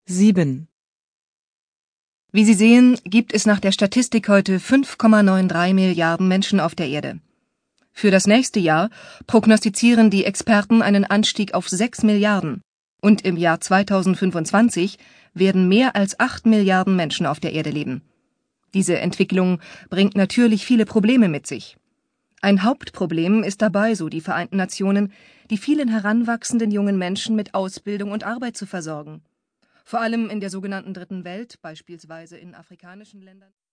7. Wie Sie sehen, gibt es nach der Statistik heute 5,93 Milliarden Menschen auf der Erde. Für das nächste Jahr prognostizieren die Experten einen Anstieg auf 6 Milliarden und im Jahr 2025 werden mehr als 8 Milliarden Menschen auf der Erde leben. Diese Entwicklung bringt natürlich viele Probleme mit sich. Ein Hauptproblem ist dabei, so die Vereinten Nationen, die vielen heranwachsenden jungen Menschen mit Ausbildung und Arbeit zu versorgen. Vor allem in der sogenannten Dritten Welt, beispielsweise in afrikanischen Ländern.